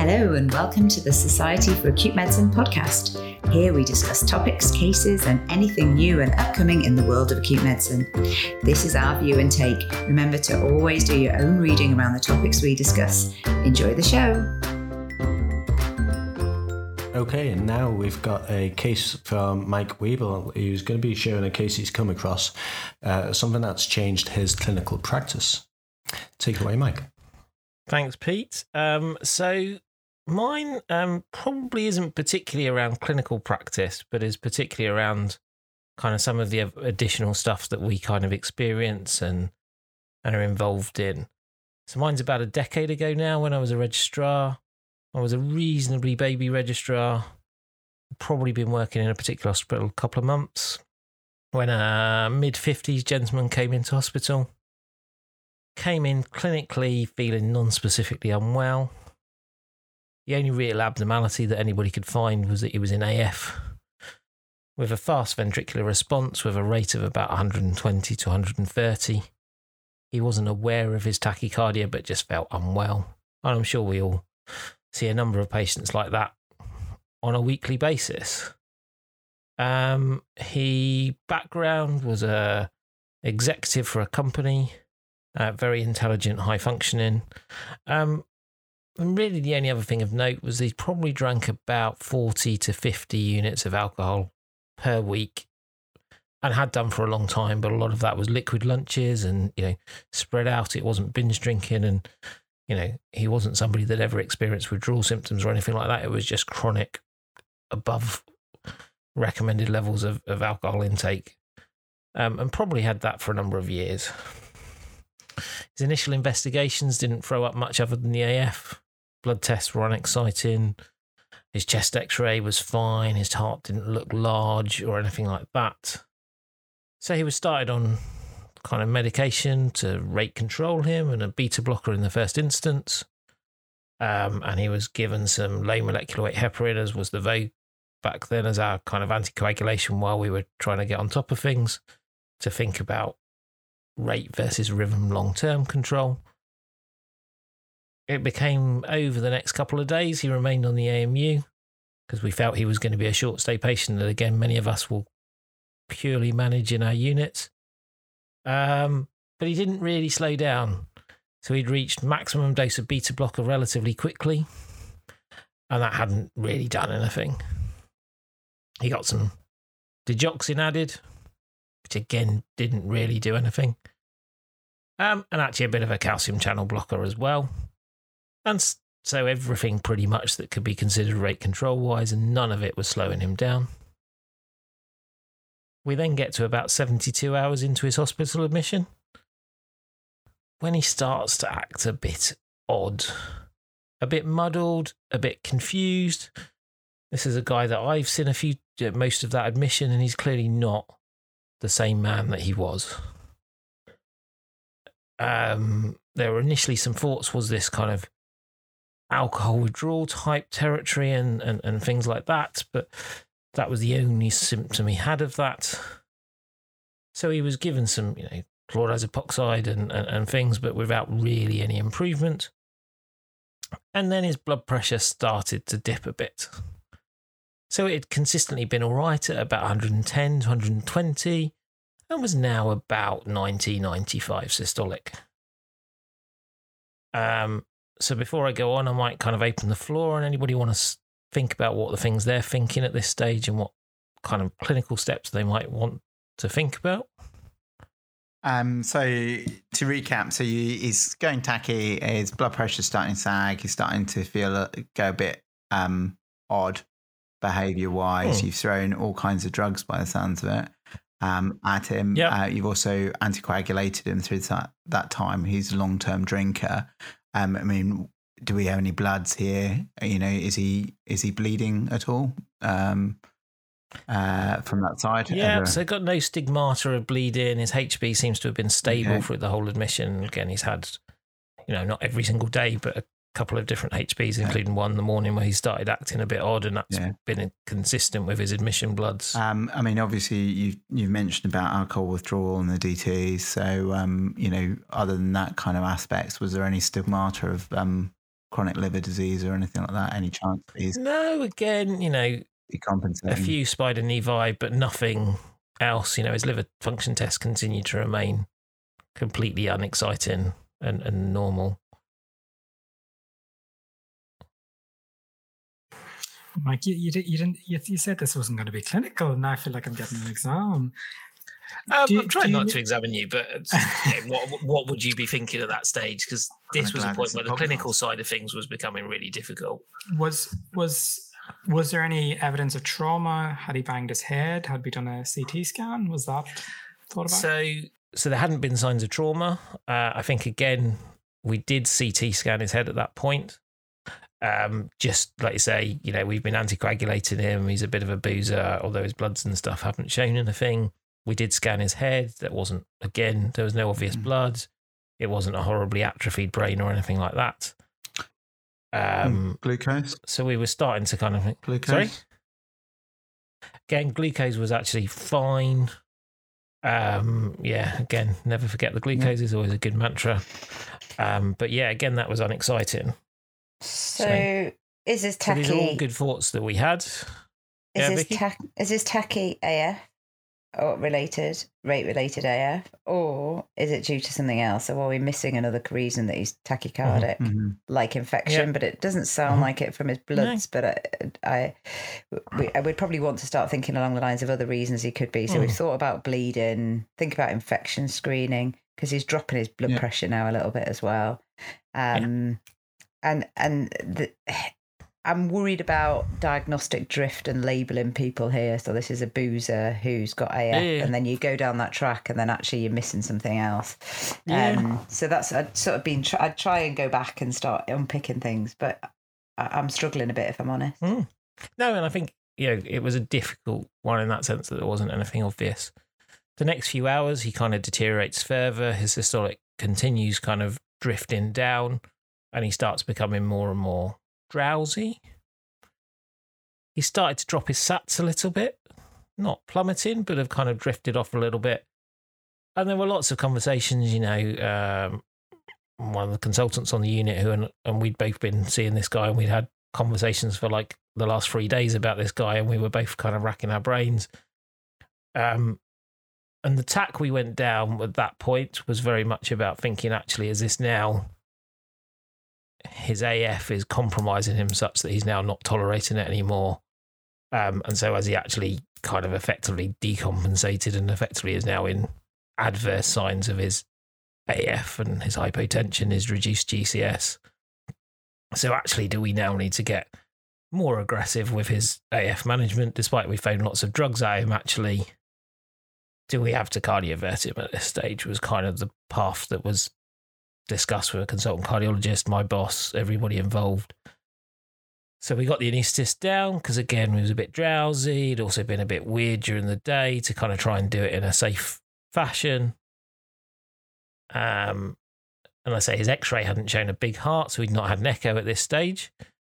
Hello and welcome to the Society for Acute Medicine podcast. Here we discuss topics, cases and anything new and upcoming in the world of acute medicine. This is our view and take. Remember to always do your own reading around the topics we discuss. Enjoy the show. Okay, and now we've got a case from Mike Weevil, who's going to be sharing a case he's come across, something that's changed his clinical practice. Take it away, Mike. Thanks, Pete. So mine probably isn't particularly around clinical practice, but is particularly around kind of some of the additional stuff that we kind of experience and are involved in. So mine's about a decade ago now when I was a registrar. I was a reasonably baby registrar, probably been working in a particular hospital a couple of months, when a mid-50s gentleman came into hospital. Came in clinically feeling non-specifically unwell. The only real abnormality that anybody could find was that he was in AF with a fast ventricular response with a rate of about 120 to 130. He wasn't aware of his tachycardia but just felt unwell. And I'm sure we all see a number of patients like that on a weekly basis. He background was a executive for a company. Very intelligent, high functioning. And really the only other thing of note was he probably drank about 40 to 50 units of alcohol per week and had done for a long time, but a lot of that was liquid lunches and, spread out. It wasn't binge drinking and, he wasn't somebody that ever experienced withdrawal symptoms or anything like that. It was just chronic above recommended levels of alcohol intake and probably had that for a number of years. His initial investigations didn't throw up much other than the AF. Blood tests were unexciting. His chest x-ray was fine. His heart didn't look large or anything like that. So he was started on kind of medication to rate control him and a beta blocker in the first instance. And he was given some low molecular weight heparin, as was the vogue back then, as our kind of anticoagulation while we were trying to get on top of things to think about rate versus rhythm long-term control. It became over the next couple of days, he remained on the AMU because we felt he was going to be a short stay patient that, again, many of us will purely manage in our units. But he didn't really slow down. So he'd reached maximum dose of beta blocker relatively quickly, and that hadn't really done anything. He got some digoxin added, which again didn't really do anything. And actually a bit of a calcium channel blocker as well. And so everything pretty much that could be considered rate control wise, and none of it was slowing him down. We then get to about 72 hours into his hospital admission when he starts to act a bit odd, a bit muddled, a bit confused. This is a guy that I've seen most of that admission, and he's clearly not the same man that he was. There were initially some thoughts, was this kind of alcohol withdrawal type territory and things like that, but that was the only symptom he had of that. So he was given some, chloride epoxide and things, but without really any improvement. And then his blood pressure started to dip a bit. So it had consistently been all right at about 110 to 120 and was now about 90, 95 systolic. So before I go on, I might kind of open the floor, and anybody want to think about what the things they're thinking at this stage and what kind of clinical steps they might want to think about? So to recap, he's going tacky, his blood pressure's starting to sag, he's starting to go a bit odd behaviour-wise. You've thrown all kinds of drugs by the sounds of it at him. Yep. You've also anticoagulated him through that time. He's a long-term drinker. Do we have any bloods here? Is he bleeding at all from that side? Yeah, so got no stigmata of bleeding. His HB seems to have been stable through the whole admission. Again, he's had, not every single day, but a couple of different HBs, including one in the morning where he started acting a bit odd, and that's been consistent with his admission bloods. Obviously you've mentioned about alcohol withdrawal and the DTE. So, other than that kind of aspects, was there any stigmata of chronic liver disease or anything like that? Any chance that he's No, again, decompensating? a few spider nevi, but nothing else. His liver function tests continue to remain completely unexciting and normal. Mike, you said this wasn't going to be clinical, and now I feel like I'm getting an exam. I'm trying not to examine you, but what would you be thinking at that stage? Because this was a point where the clinical side of things was becoming really difficult. Was there any evidence of trauma? Had he banged his head? Had we done a CT scan? Was that thought about? So there hadn't been signs of trauma. I think, again, we did CT scan his head at that point. Just like you say, we've been anticoagulating him. He's a bit of a boozer, although his bloods and stuff haven't shown anything. We did scan his head. There was no obvious blood. It wasn't a horribly atrophied brain or anything like that. Glucose? So we were starting to kind of think, Glucose? Sorry? Again, glucose was actually fine. Again, never forget the glucose is always a good mantra. But yeah, again, that was unexciting. So is this tachy? These are all good thoughts that we had. Is this tachy AF or rate related AF, or is it due to something else? Or are we missing another reason that he's tachycardic, like infection? But it doesn't sound like it from his bloods. No. But I would probably want to start thinking along the lines of other reasons he could be. So we've thought about bleeding, think about infection screening, because he's dropping his blood pressure now a little bit as well. I'm worried about diagnostic drift and labelling people here. So this is a boozer who's got AF, and then you go down that track, and then actually you're missing something else. So that's I'd try and go back and start unpicking things, but I'm struggling a bit, if I'm honest. No, and I think it was a difficult one in that sense that there wasn't anything obvious. The next few hours, he kind of deteriorates further. His systolic continues kind of drifting down, and he starts becoming more and more drowsy. He started to drop his sats a little bit, not plummeting, but have kind of drifted off a little bit. And there were lots of conversations, one of the consultants on the unit and we'd both been seeing this guy, and we'd had conversations for like the last 3 days about this guy, and we were both kind of racking our brains. And the tack we went down at that point was very much about thinking, actually, is this now his AF is compromising him such that he's now not tolerating it anymore. And so as he actually kind of effectively decompensated and effectively is now in adverse signs of his AF and his hypotension, his reduced GCS. So actually, do we now need to get more aggressive with his AF management, despite we found lots of drugs at him? Actually, do we have to cardiovert him at this stage was kind of the path that was discussed with a consultant cardiologist, my boss, everybody involved. So we got the anaesthetist down because, again, he was a bit drowsy. He'd also been a bit weird during the day to kind of try and do it in a safe fashion. And I say his x-ray hadn't shown a big heart, so he'd not had an echo at this stage.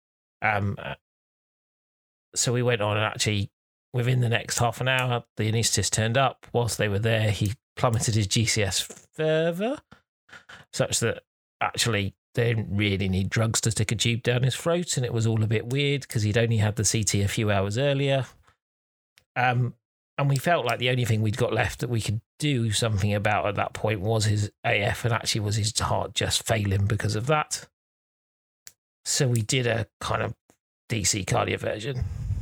So we went on, and actually, within the next half an hour, the anaesthetist turned up. Whilst they were there, he plummeted his GCS further, such that actually they didn't really need drugs to stick a tube down his throat, and it was all a bit weird because he'd only had the CT a few hours earlier. And we felt like the only thing we'd got left that we could do something about at that point was his AF, and actually was his heart just failing because of that. So we did a kind of DC cardioversion.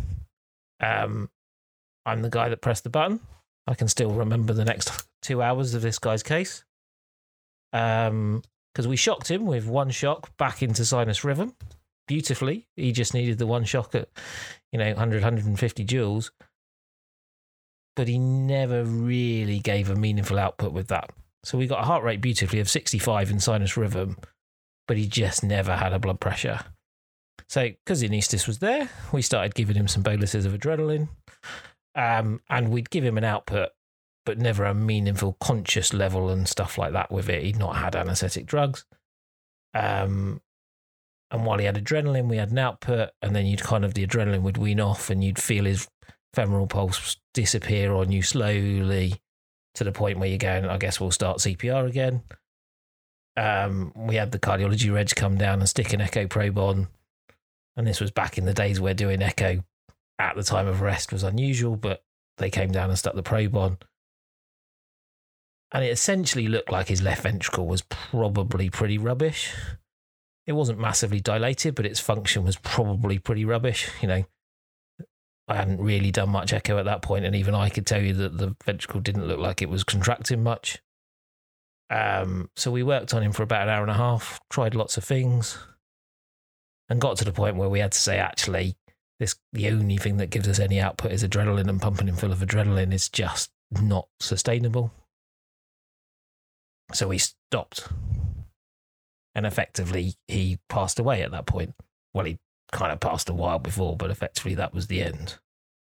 I'm the guy that pressed the button. I can still remember the next 2 hours of this guy's case. Because we shocked him with one shock back into sinus rhythm beautifully. He just needed the one shock at 100, 150 joules. But he never really gave a meaningful output with that. So we got a heart rate beautifully of 65 in sinus rhythm, but he just never had a blood pressure. So because the anaesthetist was there, we started giving him some boluses of adrenaline, and we'd give him an output, but never a meaningful conscious level and stuff like that with it. He'd not had anaesthetic drugs. And while he had adrenaline, we had an output, and then the adrenaline would wean off, and you'd feel his femoral pulse disappear on you slowly to the point where you're going, I guess we'll start CPR again. We had the cardiology reg come down and stick an echo probe on. And this was back in the days where doing echo at the time of arrest was unusual, but they came down and stuck the probe on. And it essentially looked like his left ventricle was probably pretty rubbish. It wasn't massively dilated, but its function was probably pretty rubbish. You know, I hadn't really done much echo at that point, and even I could tell you that the ventricle didn't look like it was contracting much. So we worked on him for about an hour and a half, tried lots of things, and got to the point where we had to say, actually, the only thing that gives us any output is adrenaline, and pumping him full of adrenaline is just not sustainable. So we stopped. And effectively, he passed away at that point. Well, he kind of passed a while before, but effectively that was the end.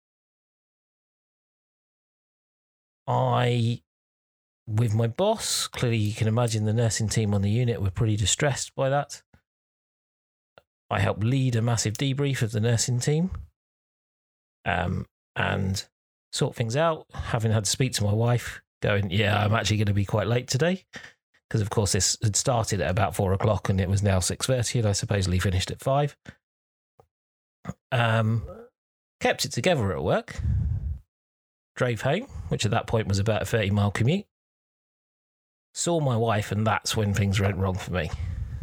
With my boss, clearly you can imagine the nursing team on the unit were pretty distressed by that. I helped lead a massive debrief of the nursing team and sort things out, having had to speak to my wife, going, yeah, I'm actually going to be quite late today. Because, of course, this had started at about 4 o'clock and it was now 6:30 and I supposedly finished at 5. Kept it together at work. Drove home, which at that point was about a 30-mile commute. Saw my wife, and that's when things went wrong for me.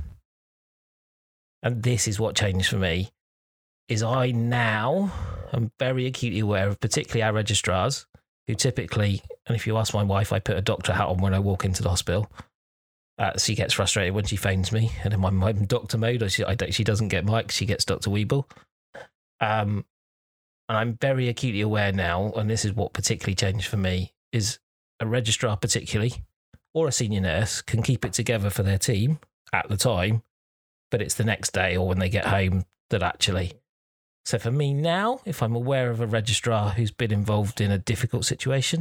And this is what changed for me, is I now am very acutely aware of particularly our registrars, who typically, and if you ask my wife, I put a doctor hat on when I walk into the hospital. She gets frustrated when she phones me, and in my doctor mode, she doesn't get Mike, she gets Dr. Weeble. And I'm very acutely aware now, and this is what particularly changed for me, is a registrar particularly, or a senior nurse, can keep it together for their team at the time, but it's the next day or when they get home that actually... So for me now, if I'm aware of a registrar who's been involved in a difficult situation,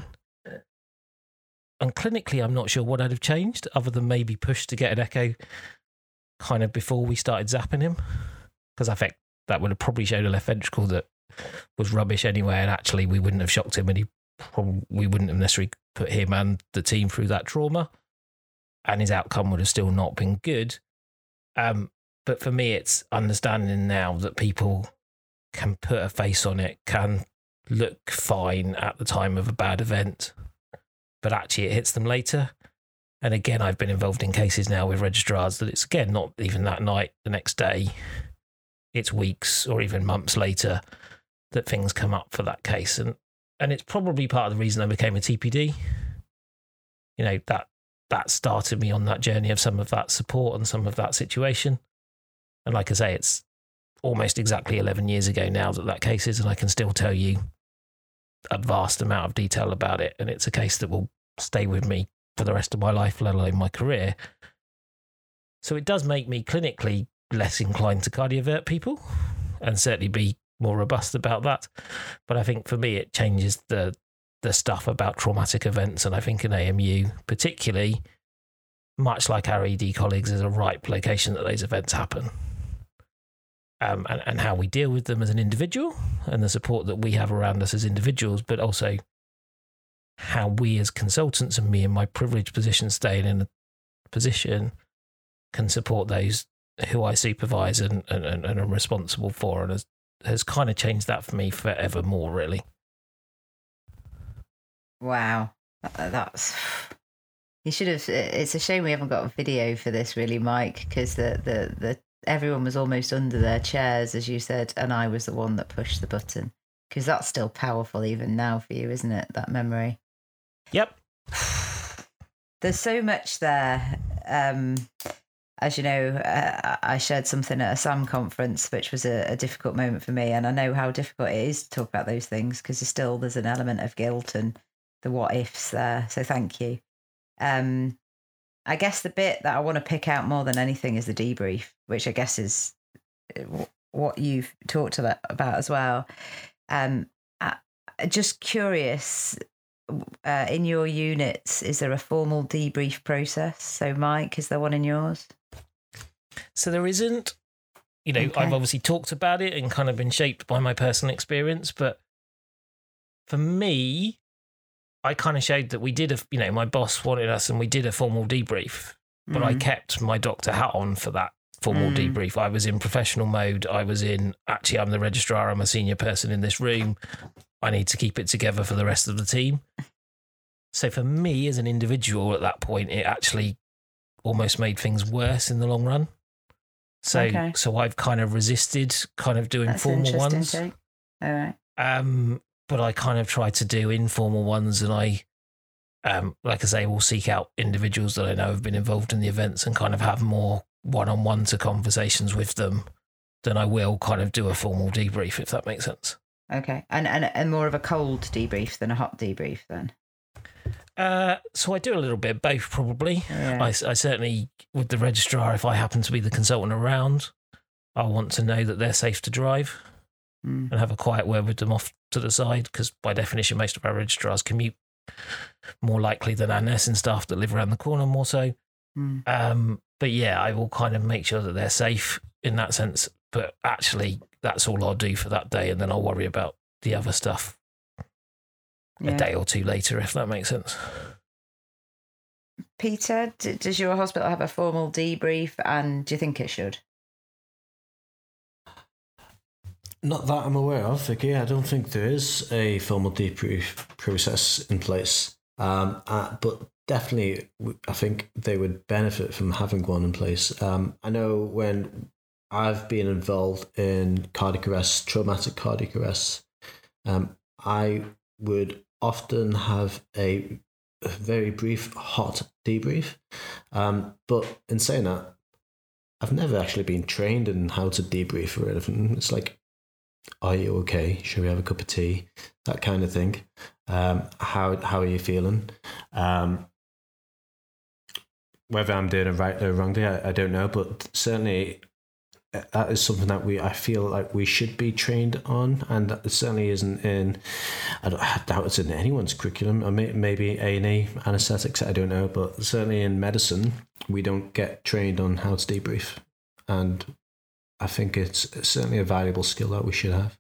and clinically I'm not sure what I'd have changed, other than maybe push to get an echo kind of before we started zapping him, because I think that would have probably showed a left ventricle that was rubbish anyway, and actually we wouldn't have shocked him, and we wouldn't have necessarily put him and the team through that trauma, and his outcome would have still not been good. But for me, it's understanding now that people can put a face on it, can look fine at the time of a bad event, but actually it hits them later. And again, I've been involved in cases now with registrars that it's, again, not even that night, the next day. It's weeks or even months later that things come up for that case. And it's probably part of the reason I became a TPD. You know, that started me on that journey of some of that support and some of that situation. And like I say, it's almost exactly 11 years ago now that case is, and I can still tell you a vast amount of detail about it. And it's a case that will stay with me for the rest of my life, let alone my career. So it does make me clinically less inclined to cardiovert people, and certainly be more robust about that. But I think for me, it changes the stuff about traumatic events. And I think in AMU, particularly, much like our ED colleagues, is a ripe location that those events happen. And how we deal with them as an individual, and the support that we have around us as individuals, but also how we as consultants, and me in my privileged position, staying in a position, can support those who I supervise and am responsible for, and has kind of changed that for me forevermore, really. Wow. That's... You should have... It's a shame we haven't got a video for this, really, Mike, because the everyone was almost under their chairs, as you said, and I was the one that pushed the button, because that's still powerful even now for you, isn't it, that memory? Yep. There's so much there. As you know, I shared something at a SAM conference, which was a difficult moment for me, and I know how difficult it is to talk about those things, because there's an element of guilt and the what ifs there, so thank you. I guess the bit that I want to pick out more than anything is the debrief, which I guess is what you've talked about as well. Just curious, in your units, is there a formal debrief process? So, Mike, is there one in yours? So there isn't. You know, okay. I've obviously talked about it and kind of been shaped by my personal experience, but for me, I kind of showed that we did my boss wanted us, and we did a formal debrief. but I kept my doctor hat on for that formal debrief. I was in professional mode. I was in, actually, I'm the registrar. I'm a senior person in this room. I need to keep it together for the rest of the team. So for me as an individual at that point, it actually almost made things worse in the long run. So so I've kind of resisted kind of doing formal ones. All right. But I kind of try to do informal ones, and I, like I say, will seek out individuals that I know have been involved in the events and kind of have more one-on-one to conversations with them than I will kind of do a formal debrief, if that makes sense. Okay. And more of a cold debrief than a hot debrief then? So I do a little bit of both, probably. Yeah. I certainly, with the registrar, if I happen to be the consultant around, I want to know that they're safe to drive and have a quiet word with them off to the side, because by definition, most of our registrars commute more likely than our nursing staff that live around the corner more so. But yeah, I will kind of make sure that they're safe in that sense. But actually, that's all I'll do for that day, and then I'll worry about the other stuff a day or two later, if that makes sense. Peter, does your hospital have a formal debrief, and do you think it should? Not that I'm aware of, Vicky. I don't think there is a formal debrief process in place. But definitely, I think they would benefit from having one in place. I know when I've been involved in cardiac arrest, traumatic cardiac arrest, I would often have a very brief hot debrief. But in saying that, I've never actually been trained in how to debrief or anything. It's like, are you okay? Should we have a cup of tea? That kind of thing. How are you feeling? Whether I'm doing a right or wrong day, I don't know, but certainly that is something that I feel like we should be trained on, and it certainly isn't in, I doubt it's in anyone's curriculum, or maybe A&E, anaesthetics, I don't know, but certainly in medicine, we don't get trained on how to debrief, and I think it's certainly a valuable skill that we should have.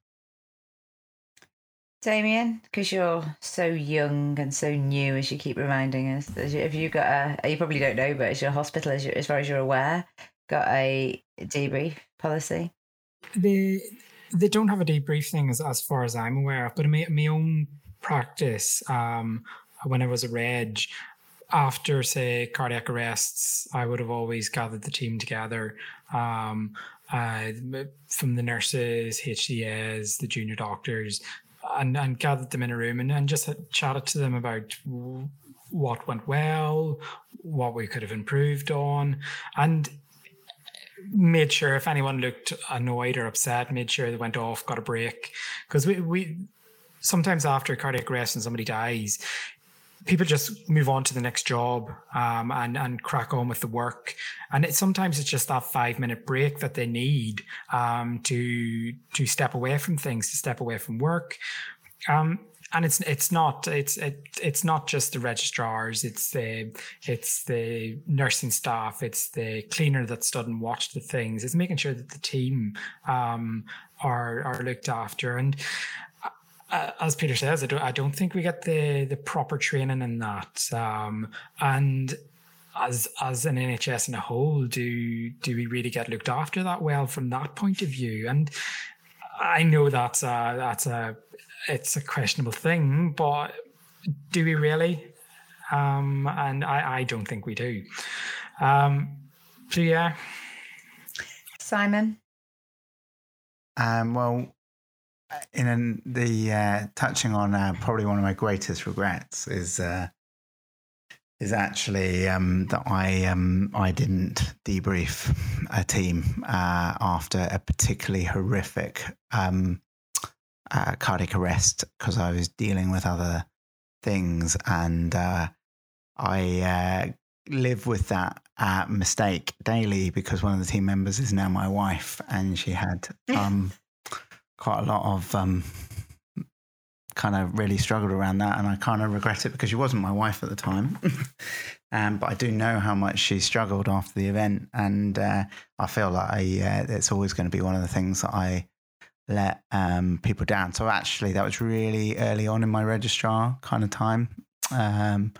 Damien, because you're so young and so new, as you keep reminding us, have you got you probably don't know, but is your hospital, as far as you're aware, got a debrief policy? They don't have a debrief thing as far as I'm aware of, but in my own practice, when I was a reg, after, say, cardiac arrests, I would have always gathered the team together, from the nurses, HCAs, the junior doctors, and gathered them in a room and just chatted to them about what went well, what we could have improved on, and made sure if anyone looked annoyed or upset, made sure they went off, got a break. Because we sometimes after cardiac arrest and somebody dies, people just move on to the next job and crack on with the work. And sometimes it's just that 5-minute break that they need to step away from things, to step away from work. And it's not just the registrars, it's the nursing staff, it's the cleaner that stood and watched the things. It's making sure that the team are looked after. And as Peter says, I don't think we get the proper training in that. And as an NHS in a whole, do we really get looked after that well from that point of view? And I know it's a questionable thing, but do we really? And I don't think we do. So yeah. Simon? Well, touching on probably one of my greatest regrets is actually that I didn't debrief a team after a particularly horrific cardiac arrest, because I was dealing with other things, and I live with that mistake daily, because one of the team members is now my wife, and she had quite a lot of kind of really struggled around that, and I kind of regret it because she wasn't my wife at the time. But I do know how much she struggled after the event, and I feel like it's always going to be one of the things that I let people down. So actually that was really early on in my registrar kind of time. And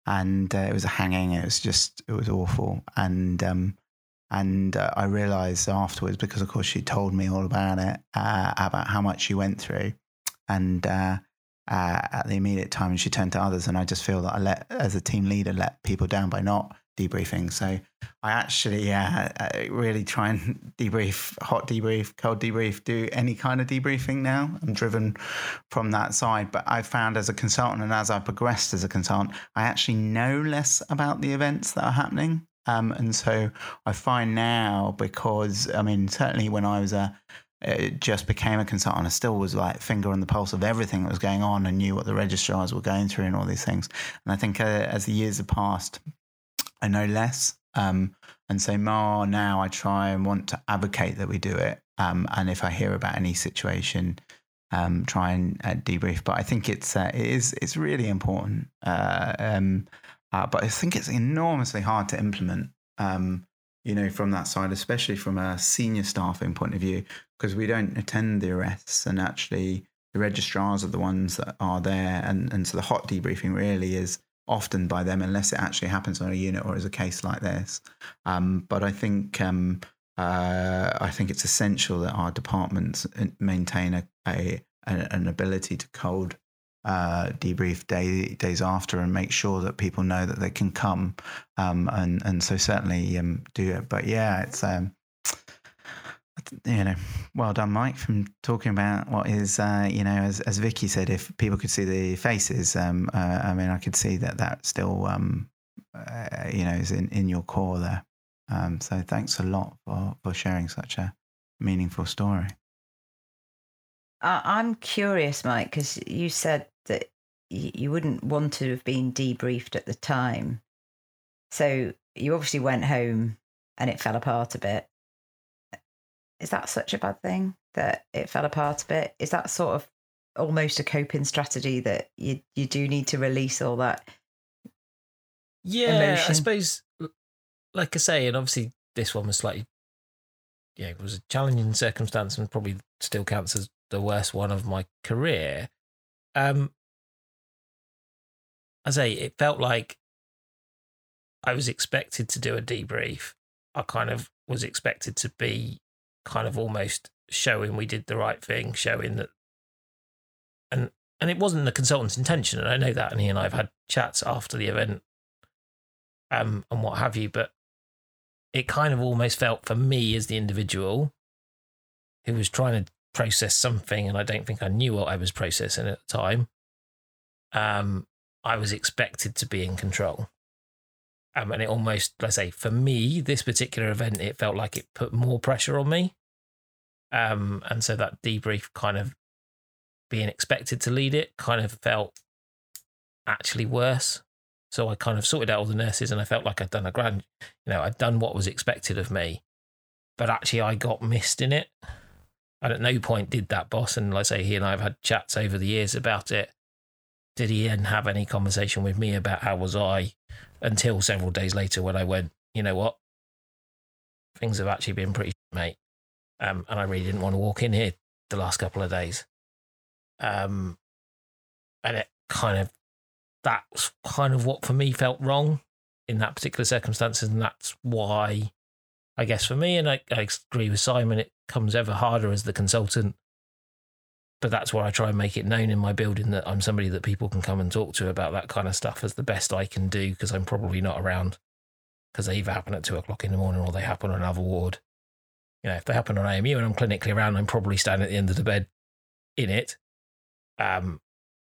and it was a hanging. It was awful. And I realised afterwards, because of course she told me all about it, about how much she went through, and at the immediate time, she turned to others, and I just feel that as a team leader, let people down by not debriefing. So I actually really try and debrief, hot debrief, cold debrief, do any kind of debriefing now. I'm driven from that side, but I found as a consultant, and as I progressed as a consultant, I actually know less about the events that are happening. And so I find now, because I mean, certainly when I was just became a consultant, I still was like finger on the pulse of everything that was going on and knew what the registrars were going through and all these things. And I think as the years have passed, I know less. And so more now I try and want to advocate that we do it. And if I hear about any situation, try and debrief. But I think it's really important. But I think it's enormously hard to implement, from that side, especially from a senior staffing point of view, because we don't attend the arrests, and actually the registrars are the ones that are there. And so the hot debriefing really is often by them, unless it actually happens on a unit or as a case like this. But I think it's essential that our departments maintain an ability to cold debrief days after, and make sure that people know that they can come, and so certainly do it. But yeah, it's well done, Mike, from talking about what is as Vicky said, if people could see the faces, I mean, I could see that still is in your core there. So thanks a lot for sharing such a meaningful story. I'm curious, Mike, because you said that you wouldn't want to have been debriefed at the time. So you obviously went home and it fell apart a bit. Is that such a bad thing that it fell apart a bit? Is that sort of almost a coping strategy that you do need to release all that emotion? I suppose, like I say, and obviously this one was slightly, it was a challenging circumstance and probably still counts as the worst one of my career. I say it felt like I was expected to do a debrief. I kind of was expected to be kind of almost showing we did the right thing, showing that, and it wasn't the consultant's intention, and I know that, and he and I have had chats after the event, and what have you, but it kind of almost felt for me as the individual who was trying to process something, and I don't think I knew what I was processing at the time. I was expected to be in control. And it almost, let's say, for me, this particular event, it felt like it put more pressure on me. And so that debrief kind of being expected to lead it kind of felt actually worse. So I kind of sorted out all the nurses, and I felt like I'd done I'd done what was expected of me, but actually I got missed in it. And at no point did that boss, and like I say, he and I have had chats over the years about it. Did he then have any conversation with me about how was I, until several days later when I went, you know what, things have actually been pretty mate. And I really didn't want to walk in here the last couple of days. And it that's kind of what for me felt wrong in that particular circumstances. And that's why, I guess for me, and I agree with Simon, it comes ever harder as the consultant. But that's where I try and make it known in my building that I'm somebody that people can come and talk to about that kind of stuff as the best I can do, because I'm probably not around, because they either happen at 2:00 in the morning or they happen on another ward. If they happen on AMU and I'm clinically around, I'm probably standing at the end of the bed in it. But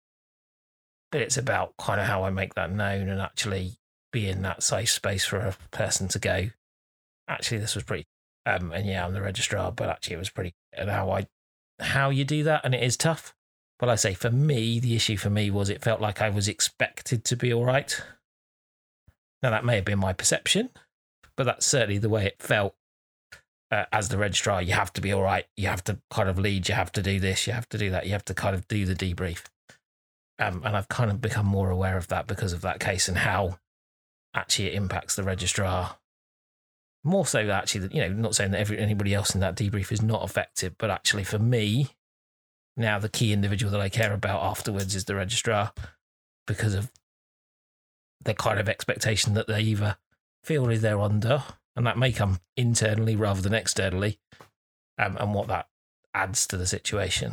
it's about kind of how I make that known and actually be in that safe space for a person to go, actually, this was pretty, and yeah, I'm the registrar, but actually it was pretty, and how you do that, and it is tough. But I say, for me, the issue for me was it felt like I was expected to be all right. Now, that may have been my perception, but that's certainly the way it felt. As the registrar, you have to be all right. You have to kind of lead. You have to do this. You have to do that. You have to kind of do the debrief. And I've kind of become more aware of that because of that case and how actually it impacts the registrar. More so that actually, not saying that anybody else in that debrief is not effective, but actually for me, now the key individual that I care about afterwards is the registrar, because of the kind of expectation that they either feel is they're under, and that may come internally rather than externally, and what that adds to the situation.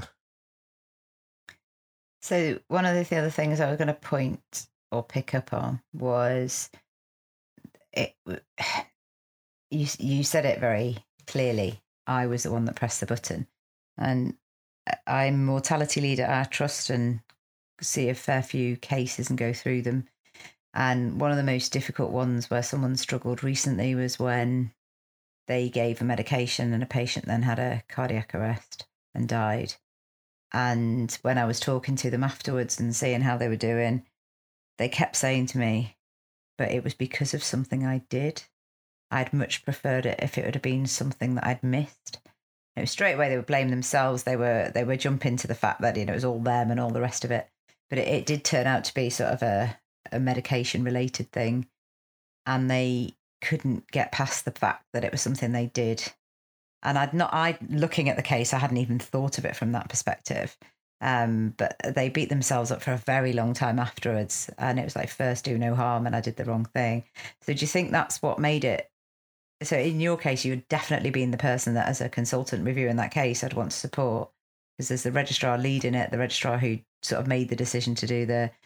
So one of the other things I was going to point or pick up on was you said it very clearly. I was the one that pressed the button, and I'm mortality lead at our trust and see a fair few cases and go through them. And one of the most difficult ones where someone struggled recently was when they gave a medication and a patient then had a cardiac arrest and died. And when I was talking to them afterwards and seeing how they were doing, they kept saying to me, but it was because of something I did. I'd much preferred it if it would have been something that I'd missed. It was straight away they would blame themselves. They were jumping to the fact that, you know, it was all them and all the rest of it. But it did turn out to be sort of a medication related thing. And they couldn't get past the fact that it was something they did. And looking at the case, I hadn't even thought of it from that perspective. But they beat themselves up for a very long time afterwards. And it was like, first do no harm, and I did the wrong thing. So do you think that's what made it? So in your case, you would definitely been the person that, as a consultant reviewing that case, I'd want to support, because there's the registrar leading it, the registrar who sort of made the decision to do the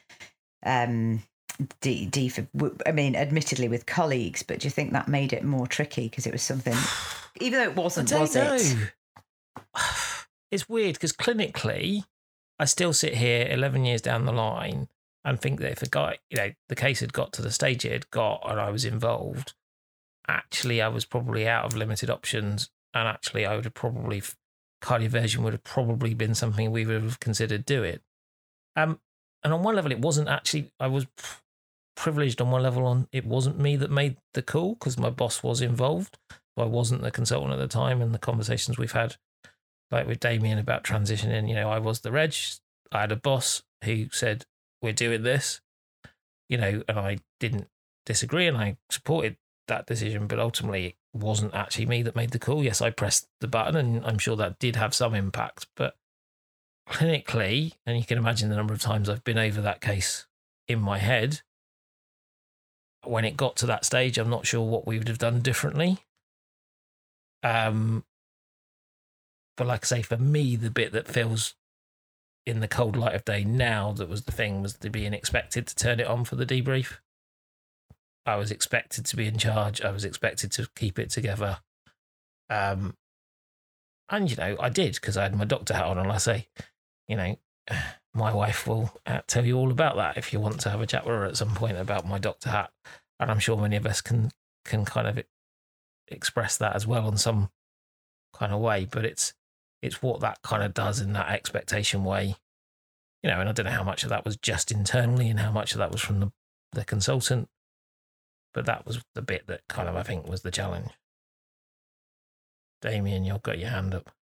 admittedly with colleagues, but do you think that made it more tricky because it was something, even though it wasn't, was it? It's weird because clinically, I still sit here 11 years down the line and think that if the case had got to the stage it had got and I was involved, actually I was probably out of limited options, and actually I would have probably, cardioversion would have probably been something we would have considered doing. And on one level, it wasn't actually, I was privileged on one level it wasn't me that made the call because my boss was involved. So I wasn't the consultant at the time, and the conversations we've had, like with Damien about transitioning, I was the reg. I had a boss who said, we're doing this, and I didn't disagree and I supported that decision, but ultimately it wasn't actually me that made the call. Yes, I pressed the button and I'm sure that did have some impact, but clinically, and you can imagine the number of times I've been over that case in my head, when it got to that stage, I'm not sure what we would have done differently. But like I say, for me, the bit that feels in the cold light of day now that was the thing was the being expected to turn it on for the debrief. I was expected to be in charge. I was expected to keep it together. And, I did because I had my doctor hat on, and I say, my wife will tell you all about that if you want to have a chat with her at some point about my doctor hat. And I'm sure many of us can kind of express that as well in some kind of way, but it's what that kind of does in that expectation way, and I don't know how much of that was just internally and how much of that was from the consultant, but that was the bit that kind of, I think, was the challenge. Damien, you've got your hand up.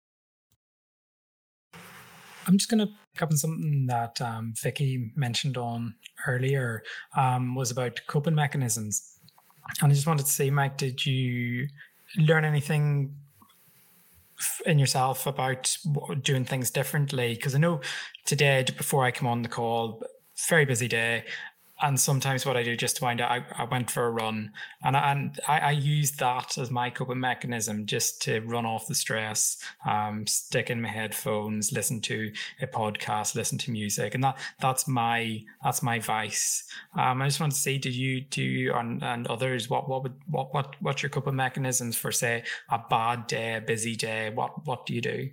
I'm just going to pick up on something that Vicky mentioned on earlier, was about coping mechanisms. And I just wanted to say, Mike, did you learn anything in yourself about doing things differently? Because I know today, before I come on the call, very busy day. And sometimes what I do just to find out, I went for a run, and I use that as my coping mechanism, just to run off the stress, stick in my headphones, listen to a podcast, listen to music, and that's my vice. I just want to say, do you and others, what's your coping mechanisms for, say, a bad day, a busy day? What do you do?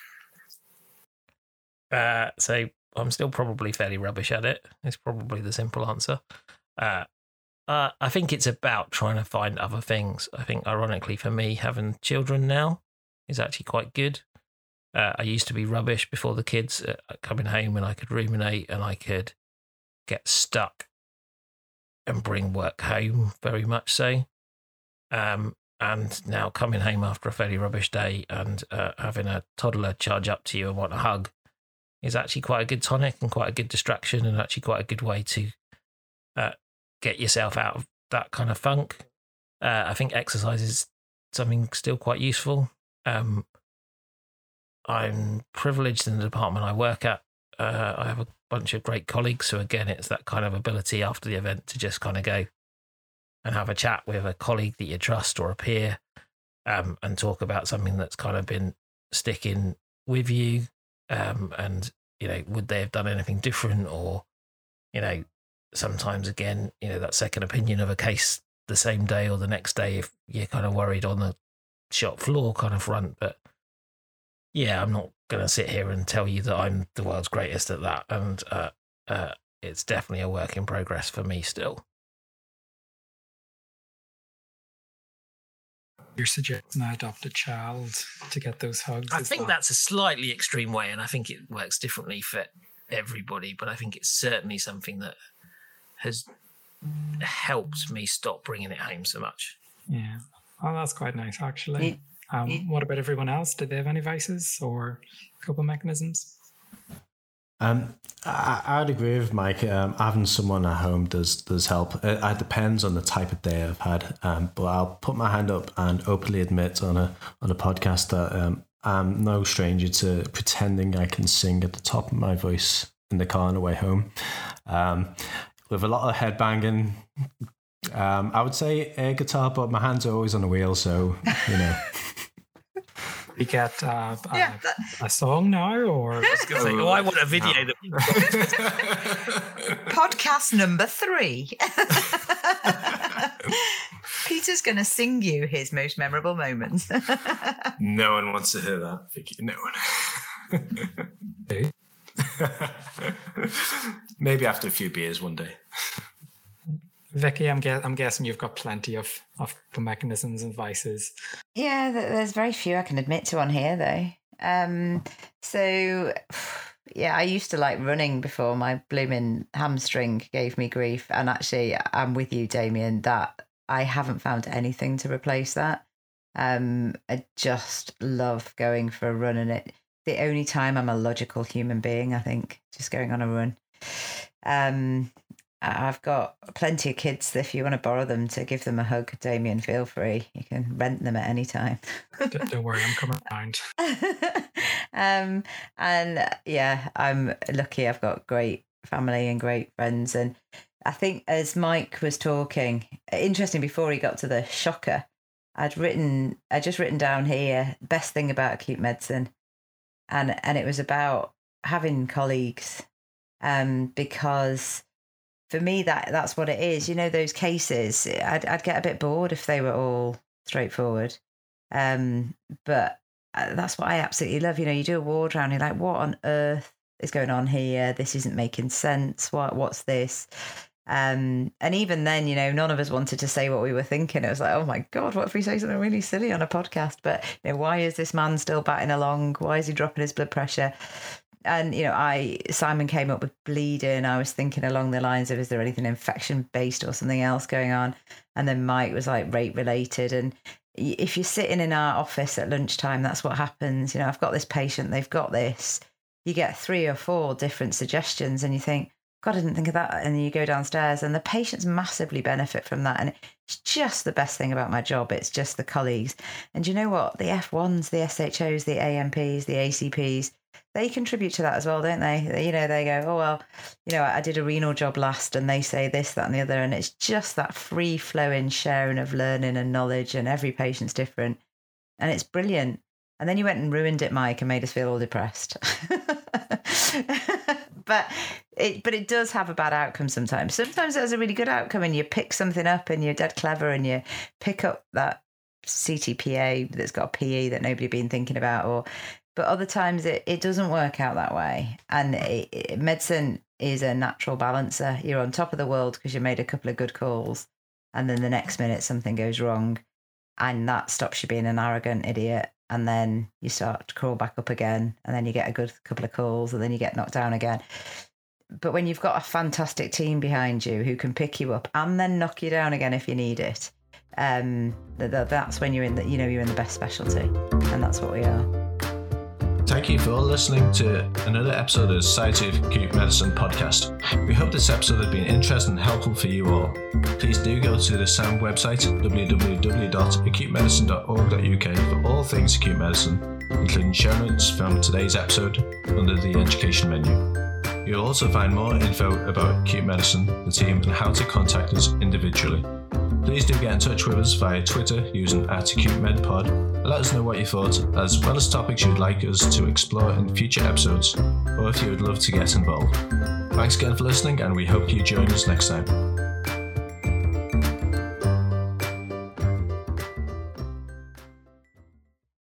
So I'm still probably fairly rubbish at it. It's probably the simple answer. I think it's about trying to find other things. I think, ironically for me, having children now is actually quite good. I used to be rubbish before the kids, coming home, and I could ruminate and I could get stuck and bring work home, very much so. And now coming home after a fairly rubbish day and having a toddler charge up to you and want a hug is actually quite a good tonic and quite a good distraction, and actually quite a good way to get yourself out of that kind of funk. I think exercise is something still quite useful. I'm privileged in the department I work at. I have a bunch of great colleagues. So again, it's that kind of ability after the event to just kind of go and have a chat with a colleague that you trust or a peer, and talk about something that's kind of been sticking with you. And, would they have done anything different? Or, sometimes again, that second opinion of a case the same day or the next day if you're kind of worried on the shop floor kind of front. But yeah, I'm not going to sit here and tell you that I'm the world's greatest at that. And it's definitely a work in progress for me still. You're suggesting I adopt a child to get those hugs? I think that's a slightly extreme way, and I think it works differently for everybody, but I think it's certainly something that has helped me stop bringing it home so much. Yeah. Oh, that's quite nice, actually. What about everyone else? Did they have any vices or coping mechanisms? I'd agree with Mike. Having someone at home does help. It depends on the type of day I've had, but I'll put my hand up and openly admit on a podcast that I'm no stranger to pretending I can sing at the top of my voice in the car on the way home, with a lot of head banging. I would say air guitar, but my hands are always on the wheel, so We get a song now, or I was going to say, I want a video. Podcast number 3. Peter's going to sing you his most memorable moments. No one wants to hear that, Vicky. No one. Maybe after a few beers one day. Vicky, I'm guessing you've got plenty of mechanisms and vices. Yeah, there's very few I can admit to on here, though. So, yeah, I used to like running before my blooming hamstring gave me grief. And actually, I'm with you, Damien, that I haven't found anything to replace that. I just love going for a run, and it's the only time I'm a logical human being, I think, just going on a run. I've got plenty of kids. If you want to borrow them to give them a hug, Damien, feel free. You can rent them at any time. Don't worry, I'm coming around. And yeah, I'm lucky. I've got great family and great friends. And I think as Mike was talking, interesting, before he got to the shocker, I'd just written down here, best thing about acute medicine. And it was about having colleagues, because for me, that's what it is. Those cases, I'd get a bit bored if they were all straightforward. But that's what I absolutely love. You do a ward round, you're like, what on earth is going on here? This isn't making sense. What's this? And even then, none of us wanted to say what we were thinking. It was like, oh my God, what if we say something really silly on a podcast? But why is this man still batting along? Why is he dropping his blood pressure? And, Simon came up with bleeding. I was thinking along the lines of, is there anything infection based or something else going on? And then Mike was like rate related. And if you're sitting in our office at lunchtime, that's what happens. I've got this patient, they've got this. You get 3 or 4 different suggestions and you think, God, I didn't think of that. And then you go downstairs and the patients massively benefit from that. And it's just the best thing about my job. It's just the colleagues. And you know what? The F1s, the SHOs, the AMPs, the ACPs, they contribute to that as well, don't they? They go, oh, well, I did a renal job last and they say this, that and the other. And it's just that free-flowing sharing of learning and knowledge, and every patient's different. And it's brilliant. And then you went and ruined it, Mike, and made us feel all depressed. But it does have a bad outcome sometimes. Sometimes it has a really good outcome and you pick something up and you're dead clever and you pick up that CTPA that's got a PE that nobody had been thinking about. But other times it doesn't work out that way. And medicine is a natural balancer. You're on top of the world because you made a couple of good calls. And then the next minute something goes wrong. And that stops you being an arrogant idiot. And then you start to crawl back up again. And then you get a good couple of calls and then you get knocked down again. But when you've got a fantastic team behind you who can pick you up and then knock you down again if you need it, that's when you're in the best specialty. And that's what we are. Thank you for listening to another episode of the Society of Acute Medicine podcast. We hope this episode has been interesting and helpful for you all. Please do go to the SAM website, www.acutemedicine.org.uk, for all things acute medicine, including show notes from today's episode under the education menu. You'll also find more info about Acute Medicine, the team, and how to contact us individually. Please do get in touch with us via Twitter using @AcuteMedPod and let us know what you thought, as well as topics you'd like us to explore in future episodes, or if you would love to get involved. Thanks again for listening, and we hope you join us next time.